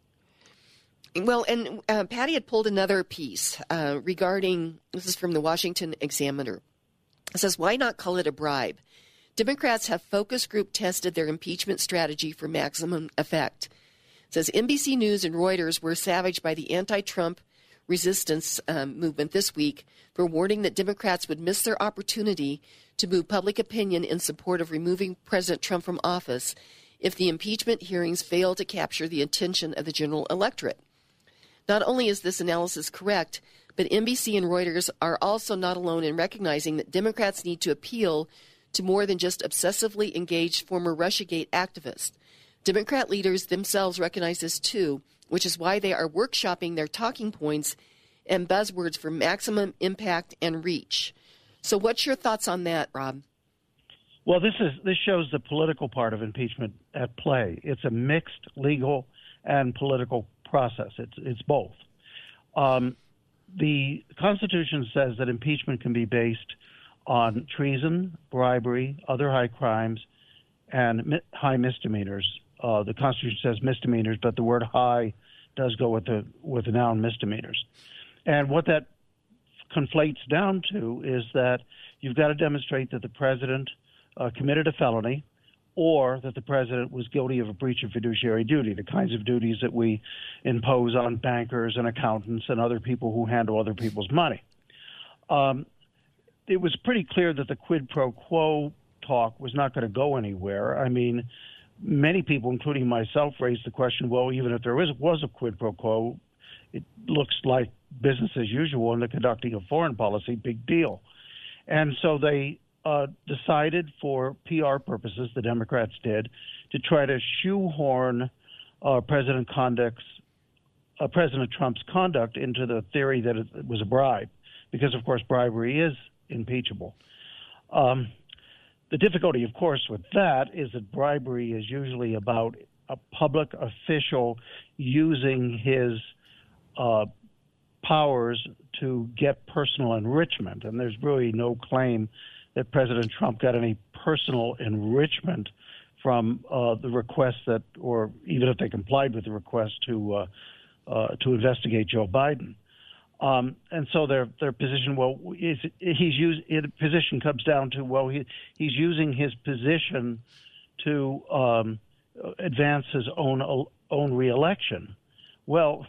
Well, and uh, Patty had pulled another piece uh, regarding, this is from the Washington Examiner. It says, why not call it a bribe? Democrats have focus group tested their impeachment strategy for maximum effect. It says N B C News and Reuters were savaged by the anti-Trump resistance um, movement this week for warning that Democrats would miss their opportunity to move public opinion in support of removing President Trump from office if the impeachment hearings fail to capture the attention of the general electorate. Not only is this analysis correct, but N B C and Reuters are also not alone in recognizing that Democrats need to appeal to more than just obsessively engaged former Russiagate activists. Democrat leaders themselves recognize this too, which is why they are workshopping their talking points and buzzwords for maximum impact and reach. So what's your thoughts on that, Rob? Well, this is this shows the political part of impeachment at play. It's a mixed legal and political process. It's it's both. Um, the Constitution says that impeachment can be based on treason, bribery, other high crimes, and mi- high misdemeanors. Uh, the Constitution says misdemeanors, but the word high does go with the with the noun misdemeanors. And what that conflates down to is that you've got to demonstrate that the president uh, committed a felony, or that the president was guilty of a breach of fiduciary duty, the kinds of duties that we impose on bankers and accountants and other people who handle other people's money. Um, it was pretty clear that the quid pro quo talk was not going to go anywhere. I mean, many people, including myself, raised the question, well, even if there is, was a quid pro quo, it looks like business as usual in the conducting of foreign policy, big deal. And so they uh, decided for P R purposes, the Democrats did, to try to shoehorn uh, President conduct's, uh, President Trump's conduct into the theory that it was a bribe, because, of course, bribery is impeachable. Um, the difficulty, of course, with that is that bribery is usually about a public official using his uh, powers to get personal enrichment, and there's really no claim that President Trump got any personal enrichment from uh, the request that, or even if they complied with the request to uh, uh, to investigate Joe Biden. Um, and so their their position, well, is he's used. The position comes down to, well, he he's using his position to um, advance his own own reelection. Well,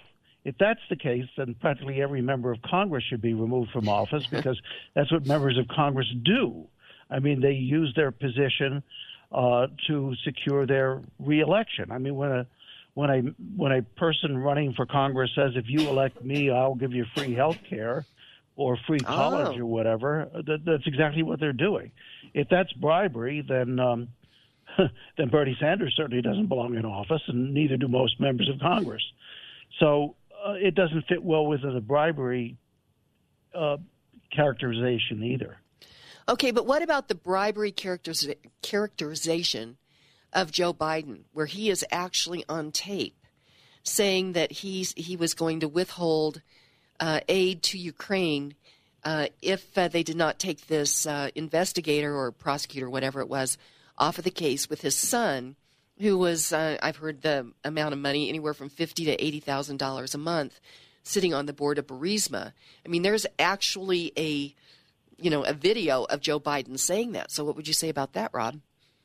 If that's the case, then practically every member of Congress should be removed from office because that's what members of Congress do. I mean, they use their position uh, to secure their reelection. I mean, when a when a when a person running for Congress says, "If you elect me, I'll give you free health care or free college oh. or whatever," that, that's exactly what they're doing. If that's bribery, then um, then Bernie Sanders certainly doesn't belong in office, and neither do most members of Congress. So uh, it doesn't fit well within the bribery uh, characterization either. Okay, but what about the bribery characteriz- characterization of Joe Biden, where he is actually on tape saying that he's he was going to withhold uh, aid to Ukraine uh, if uh, they did not take this uh, investigator or prosecutor, whatever it was, off of the case with his son, who was, uh, I've heard the amount of money, anywhere from fifty thousand dollars to eighty thousand dollars a month, sitting on the board of Burisma. I mean, there's actually a, you know, a video of Joe Biden saying that. So what would you say about that, Rob?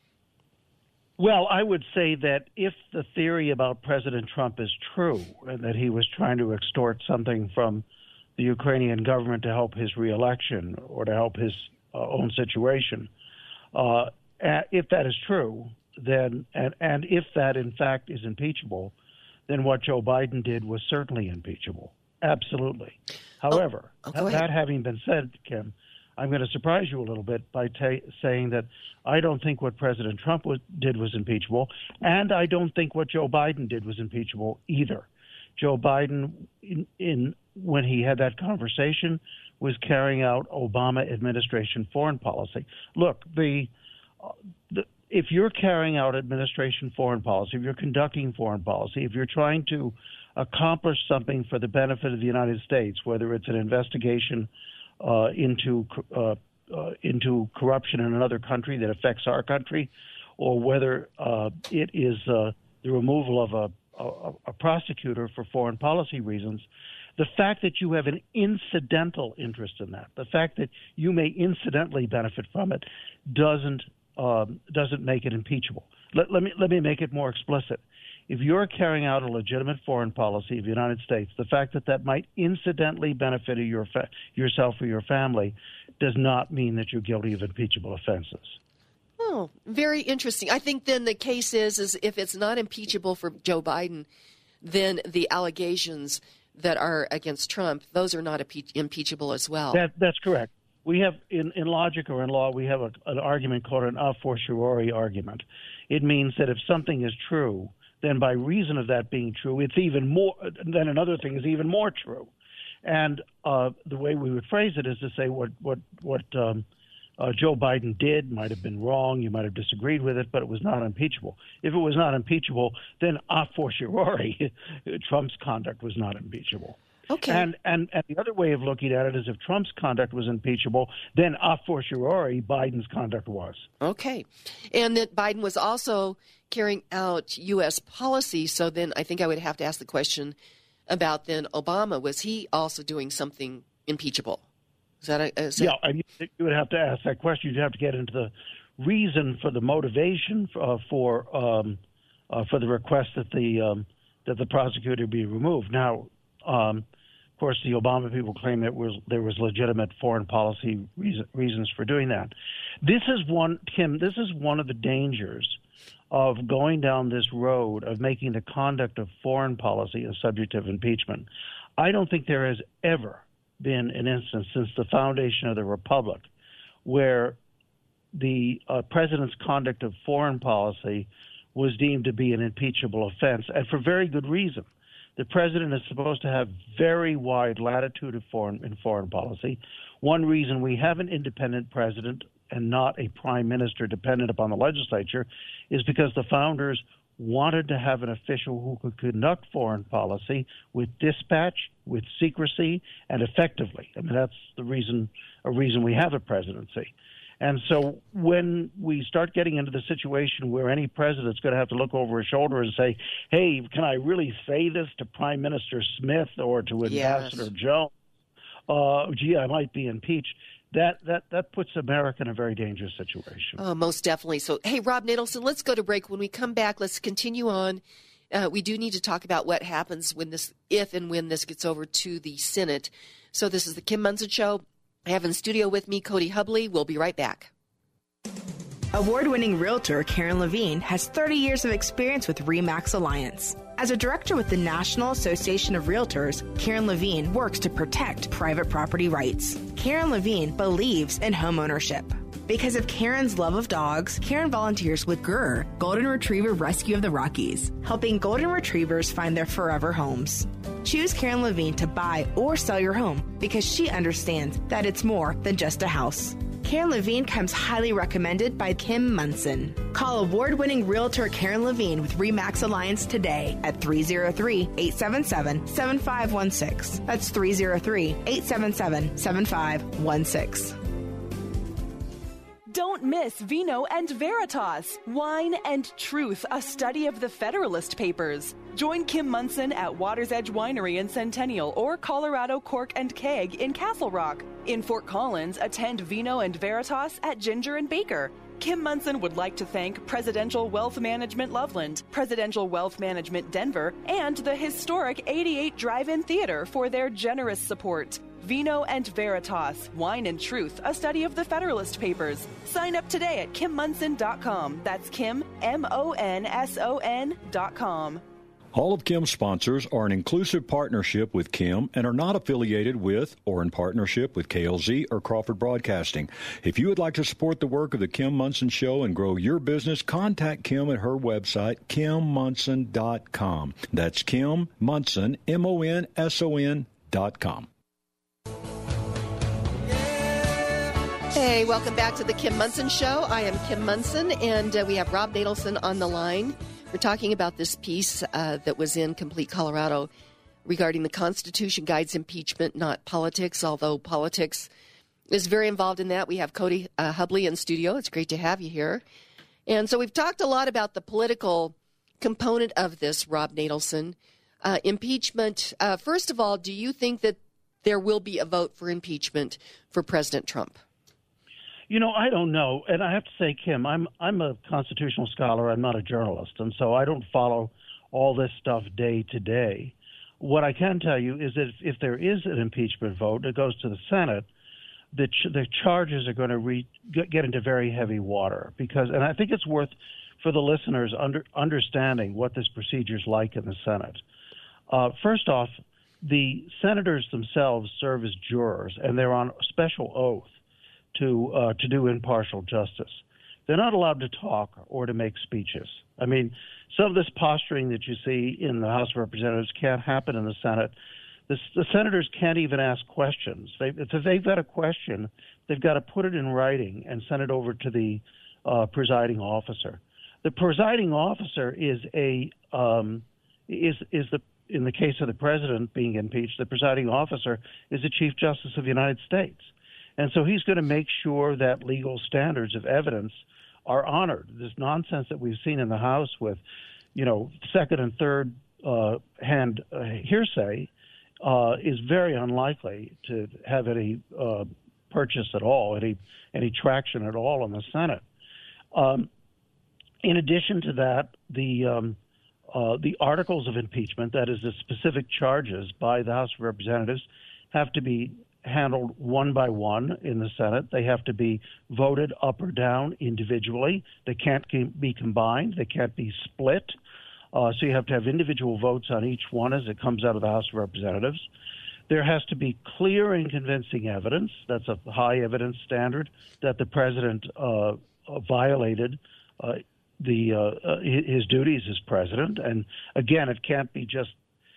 Well, I would say that if the theory about President Trump is true, and that he was trying to extort something from the Ukrainian government to help his reelection or to help his uh, own situation, uh, if that is true, then and, and if that in fact is impeachable, then what Joe Biden did was certainly impeachable. Absolutely. However, oh, oh, that having been said, Kim, I'm going to surprise you a little bit by ta- saying that I don't think what President Trump was, did was impeachable, and I don't think what Joe Biden did was impeachable either. Joe Biden, in, in when he had that conversation, was carrying out Obama administration foreign policy. Look, the, uh, the if you're carrying out administration foreign policy, if you're conducting foreign policy, if you're trying to accomplish something for the benefit of the United States, whether it's an investigation uh, into uh, uh, into corruption in another country that affects our country, or whether uh, it is uh, the removal of a, a, a prosecutor for foreign policy reasons, the fact that you have an incidental interest in that, the fact that you may incidentally benefit from it, doesn't um, doesn't make it impeachable. Let, let me let me make it more explicit. If you're carrying out a legitimate foreign policy of the United States, the fact that that might incidentally benefit your fa- yourself or your family does not mean that you're guilty of impeachable offenses. Oh, very interesting. I think then the case is, is if it's not impeachable for Joe Biden, then the allegations that are against Trump, those are not impe- impeachable as well. That, that's correct. We have, in, in logic or in law, we have a, an argument called an a fortiori argument. It means that if something is true, then by reason of that being true, it's even more, then another thing is even more true. And uh, the way we would phrase it is to say what, what, what um, uh, Joe Biden did might have been wrong, you might have disagreed with it, but it was not impeachable. If it was not impeachable, then a fortiori, Trump's conduct was not impeachable. Okay. And, and and the other way of looking at it is if Trump's conduct was impeachable, then a fortiori Biden's conduct was. Okay. And that Biden was also carrying out U S policy, so then I think I would have to ask the question about then Obama. Was he also doing something impeachable? Is that a... Is that... Yeah, and you would have to ask that question. You'd have to get into the reason for the motivation uh, for um, uh, for the request that the um, that the prosecutor be removed. Now, um, of course, the Obama people claim that was there was legitimate foreign policy reason, reasons for doing that. This is one, Kim. This is one of the dangers of going down this road of making the conduct of foreign policy a subject of impeachment. I don't think there has ever been an instance since the foundation of the Republic where the uh, president's conduct of foreign policy was deemed to be an impeachable offense, and for very good reason. The president is supposed to have very wide latitude of foreign, in foreign policy. One reason we have an independent president and not a prime minister dependent upon the legislature is because the founders wanted to have an official who could conduct foreign policy with dispatch, with secrecy, and effectively. I mean, that's the reason, a reason we have a presidency. And so when we start getting into the situation where any president's going to have to look over his shoulder and say, hey, can I really say this to Prime Minister Smith or to Ambassador Yes. Jones? Uh, gee, I might be impeached. That, that, that puts America in a very dangerous situation. Oh, most definitely. So, hey, Rob Natelson, let's go to break. When we come back, let's continue on uh, we do need to talk about what happens when this, if and when this gets over to the Senate. So this is the Kim Monson Show. I have in studio with me Cody Hubley. We'll be right back. Award-winning realtor Karen Levine has thirty years of experience with RE/MAX Alliance. As a director with the National Association of Realtors, Karen Levine works to protect private property rights. Karen Levine believes in homeownership. Because of Karen's love of dogs, Karen volunteers with G R R, Golden Retriever Rescue of the Rockies, helping golden retrievers find their forever homes. Choose Karen Levine to buy or sell your home because she understands that it's more than just a house. Karen Levine comes highly recommended by Kim Monson. Call award-winning realtor Karen Levine with RE/MAX Alliance today at three oh three, eight seven seven, seven five one six. That's three oh three, eight seven seven, seven five one six. Don't miss Vino and Veritas, Wine and Truth, a study of the Federalist Papers. Join Kim Monson at Water's Edge Winery in Centennial or Colorado Cork and Keg in Castle Rock. In Fort Collins, attend Vino and Veritas at Ginger and Baker. Kim Monson would like to thank Presidential Wealth Management Loveland, Presidential Wealth Management Denver, and the historic eighty-eight Drive-In Theater for their generous support. Vino and Veritas, Wine and Truth, a study of the Federalist Papers. Sign up today at kim monson dot com. That's Kim, M O N S O N dot com. All of Kim's sponsors are an inclusive partnership with Kim and are not affiliated with or in partnership with K L Z or Crawford Broadcasting. If you would like to support the work of the Kim Monson Show and grow your business, contact Kim at her website, kim monson dot com. That's Kim Monson, M O N S O N dot com. Hey, welcome back to the Kim Monson Show. I am Kim Monson, and uh, we have Rob Natelson on the line. We're talking about this piece uh, that was in Complete Colorado regarding the Constitution guides impeachment, not politics, although politics is very involved in that. We have Cody uh, Hubley in studio. It's great to have you here. And so we've talked a lot about the political component of this, Rob Natelson. Uh, impeachment, uh, first of all, do you think that there will be a vote for impeachment for President Trump? You know, I don't know. And I have to say, Kim, I'm I'm a constitutional scholar. I'm not a journalist. And so I don't follow all this stuff day to day. What I can tell you is that if, if there is an impeachment vote that goes to the Senate, the, ch- the charges are going to re- get into very heavy water. Because, and I think it's worth for the listeners under, understanding what this procedure is like in the Senate. Uh, first off, the senators themselves serve as jurors, and they're on special oath to uh, to do impartial justice. They're not allowed to talk or to make speeches. I mean, some of this posturing that you see in the House of Representatives can't happen in the Senate. The, the senators can't even ask questions. They, if they've got a question, they've got to put it in writing and send it over to the uh, presiding officer. The presiding officer is a um, is is the in the case of the president being impeached, the presiding officer is the Chief Justice of the United States. And so he's going to make sure that legal standards of evidence are honored. This nonsense that we've seen in the House with, you know, second and third uh, hand uh, hearsay uh, is very unlikely to have any uh, purchase at all, any any traction at all in the Senate. Um, in addition to that, the um, uh, the articles of impeachment, that is, the specific charges by the House of Representatives, have to be handled one by one in the Senate. They have to be voted up or down individually. They can't be combined. They can't be split. Uh, so you have to have individual votes on each one as it comes out of the House of Representatives. There has to be clear and convincing evidence. That's a high evidence standard that the president uh, violated uh, the uh, his duties as president. And again, it can't be just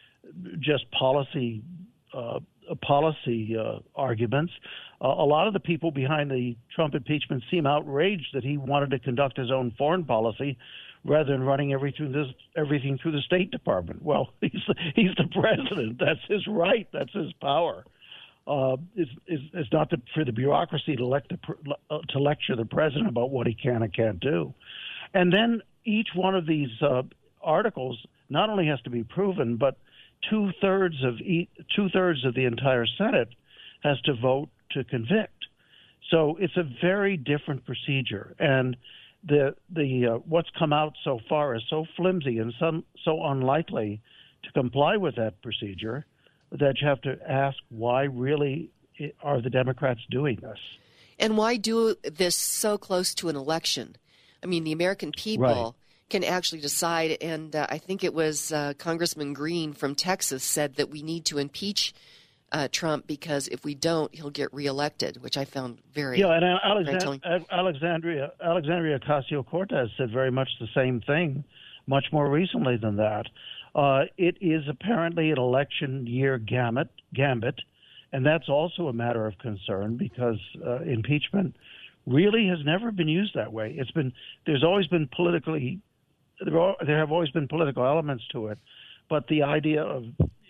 just policy uh, policy uh, arguments. Uh, a lot of the people behind the Trump impeachment seem outraged that he wanted to conduct his own foreign policy rather than running everything this, everything through the State Department. Well, he's the, he's the president. That's his right. That's his power. Uh, it's, it's, it's not the, for the bureaucracy to, elect the, uh, to lecture the president about what he can and can't do. And then each one of these uh, articles not only has to be proven, but two-thirds of e- two-thirds of the entire Senate has to vote to convict. So it's a very different procedure. And the the uh, what's come out so far is so flimsy and so, so unlikely to comply with that procedure that you have to ask, why really are the Democrats doing this? And why do this so close to an election? I mean, the American people right. can actually decide, and uh, I think it was uh, Congressman Green from Texas said that we need to impeach uh, Trump because if we don't, he'll get reelected, which I found very yeah. And Alexand- very Alexandria Alexandria Ocasio-Cortez said very much the same thing, much more recently than that. Uh, it is apparently an election year gambit, gambit, and that's also a matter of concern because uh, impeachment really has never been used that way. It's been there's always been politically there, are, there have always been political elements to it, but the idea of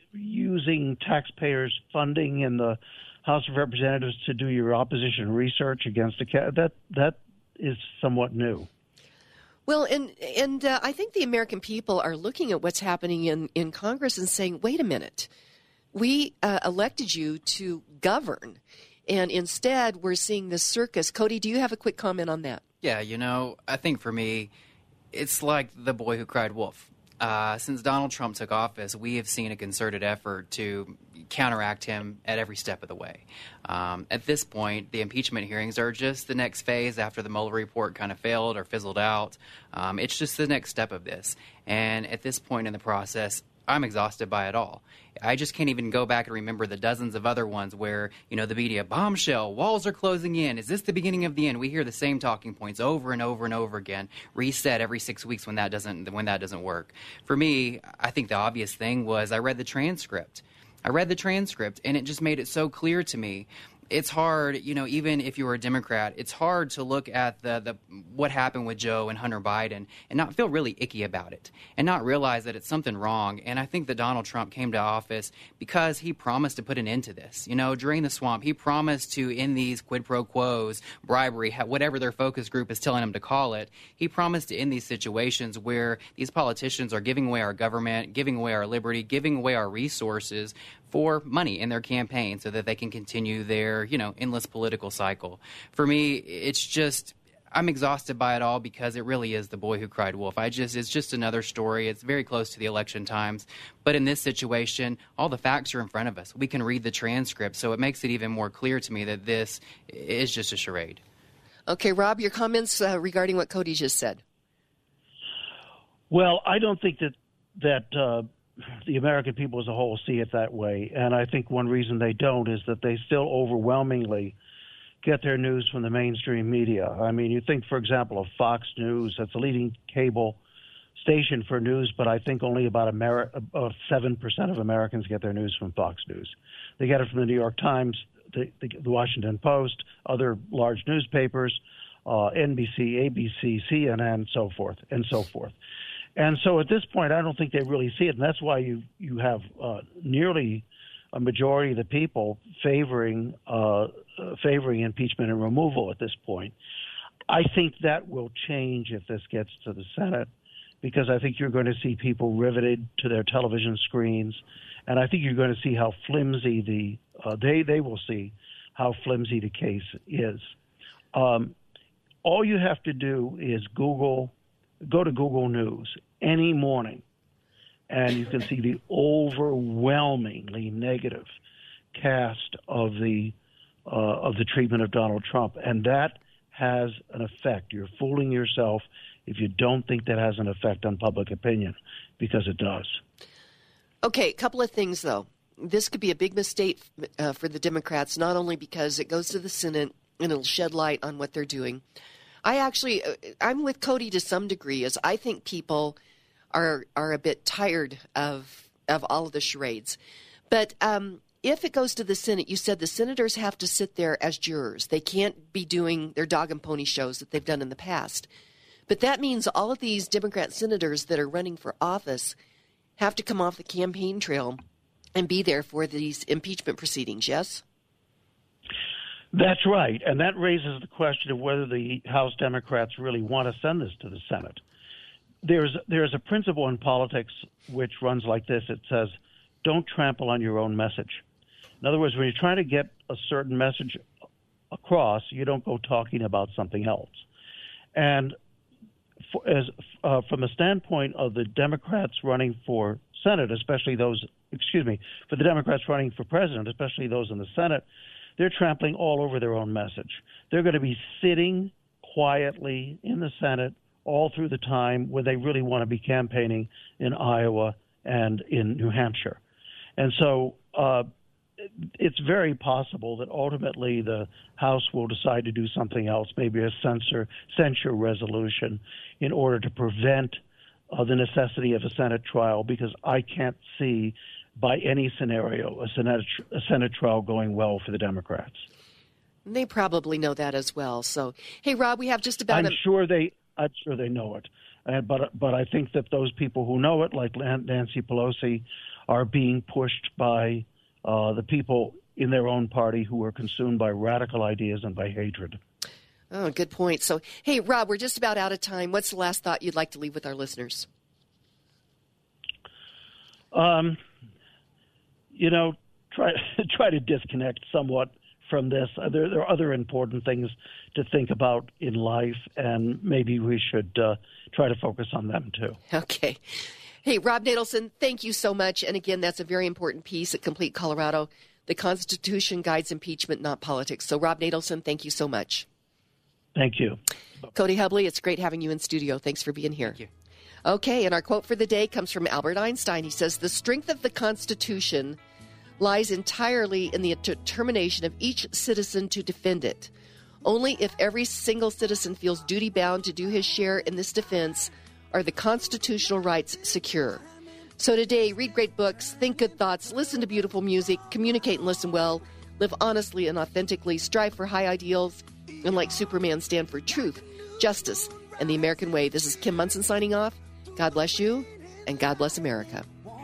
using taxpayers' funding in the House of Representatives to do your opposition research against a ca- that that is somewhat new. Well, and and uh, I think the American people are looking at what's happening in, in Congress and saying, wait a minute, we uh, elected you to govern, and instead we're seeing this circus. Cody, do you have a quick comment on that? Yeah, you know, I think for me, it's like the boy who cried wolf. Uh, since Donald Trump took office, we have seen a concerted effort to counteract him at every step of the way. Um, at this point, the impeachment hearings are just the next phase after the Mueller report kind of failed or fizzled out. Um, it's just the next step of this. And at this point in the process, I'm exhausted by it all. I just can't even go back and remember the dozens of other ones where, you know, the media, bombshell, walls are closing in. Is this the beginning of the end? We hear the same talking points over and over and over again, reset every six weeks when that doesn't when that doesn't work. For me, I think the obvious thing was I read the transcript. I read the transcript, and it just made it so clear to me. It's hard, you know, even if you were a Democrat, it's hard to look at the, the what happened with Joe and Hunter Biden and not feel really icky about it and not realize that it's something wrong. And I think that Donald Trump came to office because he promised to put an end to this. You know, during the swamp, he promised to end these quid pro quos, bribery, whatever their focus group is telling him to call it. He promised to end these situations where these politicians are giving away our government, giving away our liberty, giving away our resources for money in their campaign so that they can continue their, you know, endless political cycle. For me, it's just, I'm exhausted by it all because it really is the boy who cried wolf. I just, it's just another story. It's very close to the election times. But in this situation, all the facts are in front of us. We can read the transcript, so it makes it even more clear to me that this is just a charade. Okay, Rob, your comments uh, regarding what Cody just said. Well, I don't think that, that, uh, the American people as a whole see it that way. And I think one reason they don't is that they still overwhelmingly get their news from the mainstream media. I mean, you think, for example, of Fox News. That's a leading cable station for news, but I think only about, Ameri- about seven percent of Americans get their news from Fox News. They get it from the New York Times, the, the, the Washington Post, other large newspapers, uh, N B C, A B C, C N N, so forth, and so forth. And so at this point, I don't think they really see it, and that's why you you have uh, nearly a majority of the people favoring uh, uh, favoring impeachment and removal at this point. I think that will change if this gets to the Senate, because I think you're going to see people riveted to their television screens, and I think you're going to see how flimsy the uh, they they will see how flimsy the case is. Um, all you have to do is Google. Go to Google News any morning, and you can see the overwhelmingly negative cast of the uh, of the treatment of Donald Trump, and that has an effect. You're fooling yourself if you don't think that has an effect on public opinion, because it does. Okay, a couple of things, though. This could be a big mistake uh, for the Democrats, not only because it goes to the Senate and it'll shed light on what they're doing. I actually, I'm with Cody to some degree, as I think people are are a bit tired of of all of the charades. But um, if it goes to the Senate, you said the senators have to sit there as jurors. They can't be doing their dog and pony shows that they've done in the past. But that means all of these Democrat senators that are running for office have to come off the campaign trail and be there for these impeachment proceedings, yes? That's right, and that raises the question of whether the House Democrats really want to send this to the Senate. There's there's a principle in politics which runs like this. It says, don't trample on your own message. In other words, when you're trying to get a certain message across, you don't go talking about something else. And for, as uh, from the standpoint of the Democrats running for Senate, especially those, excuse me, for the Democrats running for president, especially those in the Senate, they're trampling all over their own message. They're going to be sitting quietly in the Senate all through the time when they really want to be campaigning in Iowa and in New Hampshire. And so uh, it's very possible that ultimately the House will decide to do something else, maybe a censor, censure resolution, in order to prevent uh, the necessity of a Senate trial, because I can't see by any scenario a Senate, a Senate trial going well for the Democrats. They probably know that as well. So, hey, Rob, we have just about I'm a... sure they I'm sure they know it. Uh, but but I think that those people who know it, like Nancy Pelosi, are being pushed by uh, the people in their own party who are consumed by radical ideas and by hatred. Oh, good point. So, hey, Rob, we're just about out of time. What's the last thought you'd like to leave with our listeners? Um, you know, try try to disconnect somewhat from this. Uh, there, there are other important things to think about in life, and maybe we should uh, try to focus on them too. Okay. Hey, Rob Natelson, thank you so much. And again, that's a very important piece at Complete Colorado. The Constitution guides impeachment, not politics. So, Rob Natelson, thank you so much. Thank you. Cody Hubley, it's great having you in studio. Thanks for being here. Thank you. Okay, and our quote for the day comes from Albert Einstein. He says, "The strength of the Constitution lies entirely in the determination of each citizen to defend it. Only if every single citizen feels duty-bound to do his share in this defense are the constitutional rights secure." So today, read great books, think good thoughts, listen to beautiful music, communicate and listen well, live honestly and authentically, strive for high ideals, and like Superman, stand for truth, justice, and the American way. This is Kim Monson signing off. God bless you, and God bless America.